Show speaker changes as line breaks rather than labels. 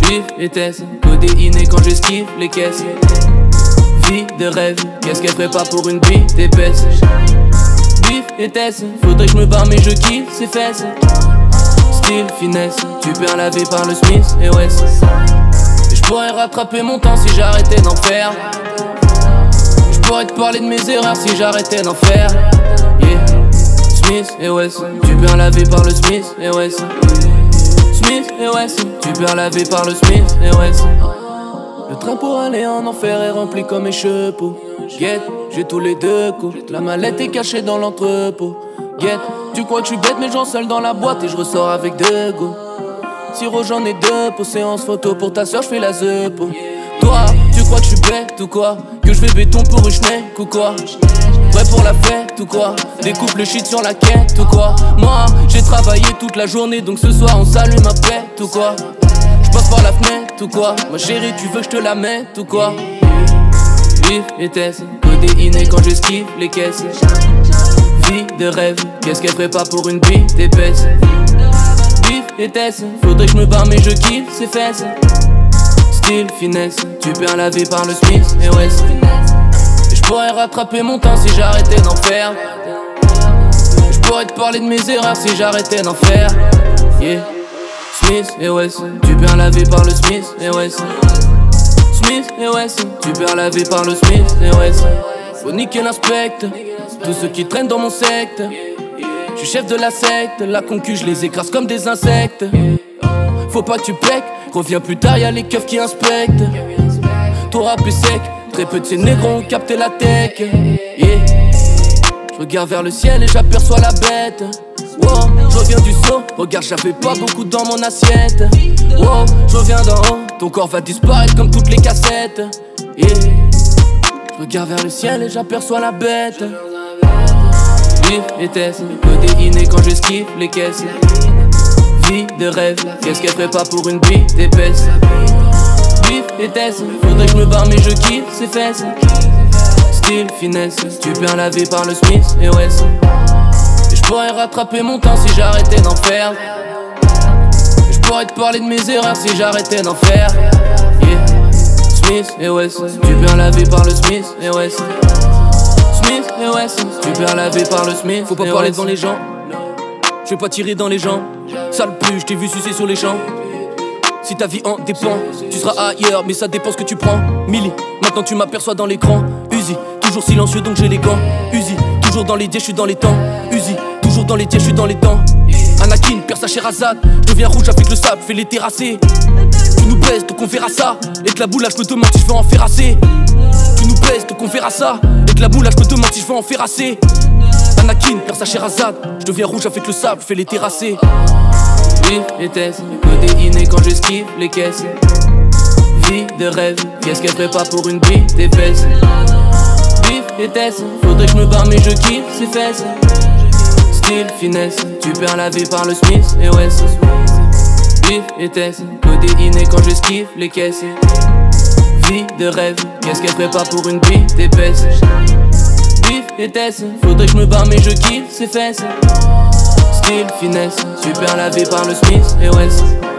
Bif et test, codéiné quand j'esquive les caisses. Vie de rêve, qu'est-ce qu'elle ferait pas pour une bite épaisse. Bif et test, faudrait que je me barre mais je kiffe ses fesses. Style, finesse, tu peux laver par le Smith et West. Et je pourrais rattraper mon temps si j'arrêtais d'en faire. Je pourrais te parler de mes erreurs si j'arrêtais d'en faire. Yeah. Smith et West, tu peux laver par le Smith et West. Smith et West, tu peux laver par le Smith et West. Le train pour aller en enfer est rempli comme mes chevaux. Get, j'ai tous les deux coups. La mallette est cachée dans l'entrepôt. Get, tu crois que je suis bête mais j'en seul dans la boîte et je ressors avec deux go. Siro j'en ai deux pour séance photo. Pour ta soeur j'fais la zepo. Toi, tu crois que je suis bête ou quoi? Que je fais béton pour une schneck ou quoi? Prêt pour la fête ou quoi? Découpe le shit sur la quête ou quoi? Moi, j'ai travaillé toute la journée donc ce soir on s'allume ma pète ou quoi? J'passe par la fenêtre ou quoi? Ma chérie tu veux que je te la mette ou quoi? Bif et test, codéiné quand j'esquive les caisses. Vie de rêve, qu'est-ce qu'elle ferait pas pour une bite épaisse. Bif et test, faudrait que je me barre mais je kiffe ses fesses. Style, finesse, tu peux laver par le Smith et West. Et je pourrais rattraper mon temps si j'arrêtais d'en faire. Je pourrais te parler de mes erreurs si j'arrêtais d'en faire. Yeah. Smith et West, tu peux laver par le Smith et West. Smith et West, tu peux laver par le Smith et West. Faut niquer l'inspecte, tous ceux qui traînent dans mon secte. Je suis chef de la secte, la concu je les écrase comme des insectes. Faut pas que tu pèques, reviens plus tard y'a les keufs qui inspectent. Ton rap est sec, très peu de ces négros ont capté la tech. Yeah. Je regarde vers le ciel et j'aperçois la bête. Wow, je reviens du saut, regarde j'avais pas beaucoup dans mon assiette. Wow, je reviens d'en haut, ton corps va disparaître comme toutes les cassettes. Yeah. Je regarde vers le ciel et j'aperçois la bête. Bif et test, codéiné quand j'esquive les caisses. Vie de rêve, qu'est-ce qu'elle ferait pas pour une bite épaisse. Bif et test, faudrait que je me barre mais je kiffe ses fesses. Style, finesse, tu peux laver par le Smith et West. Et je pourrais rattraper mon temps si j'arrêtais d'en faire. Je pourrais te parler de mes erreurs si j'arrêtais d'en faire. Yeah. Smith et West, tu peux laver par le Smith et West. Smith et West, tu peux laver par le Smith. Faut pas parler devant les gens, je vais pas tirer dans les jambes. Sale plus, je t'ai vu sucer sur les champs. Si ta vie en dépend, tu seras ailleurs, mais ça dépend ce que tu prends. Millie, maintenant tu m'aperçois dans l'écran. Uzi, toujours silencieux donc j'ai les gants. Uzi, toujours dans les dieux, je suis dans les temps. Uzi, toujours dans les dieux, je suis dans les temps. Anakin, perd sa Sherazade, je deviens rouge avec le sable, fais les terrasser. Tu nous baises, donc on verra ça. Et que la boule, là, je me demande si je veux en faire assez. Tu nous baises, donc on verra ça. Et que la boule, là, je me demande si je veux en faire assez. Anakin, perd sa Sherazade, je deviens rouge avec le sable, fais les terrasser. Bif et test, codéiné quand j'esquive les caisses. Vie de rêve, qu'est-ce qu'elle ferait pas pour une bite épaisse. Bif et test, faudrait que je me barre mais je kiffe ses fesses. Style, finesse, tu peux laver par le Smith et West. Bif et test, codéiné quand j'esquive les caisses. Vie de rêve, qu'est-ce qu'elle ferait pas pour une bite épaisse. Bif et test, faudrait que je me barre mais je kiffe ses fesses. Style, finesse, super lavé par le Smith et West.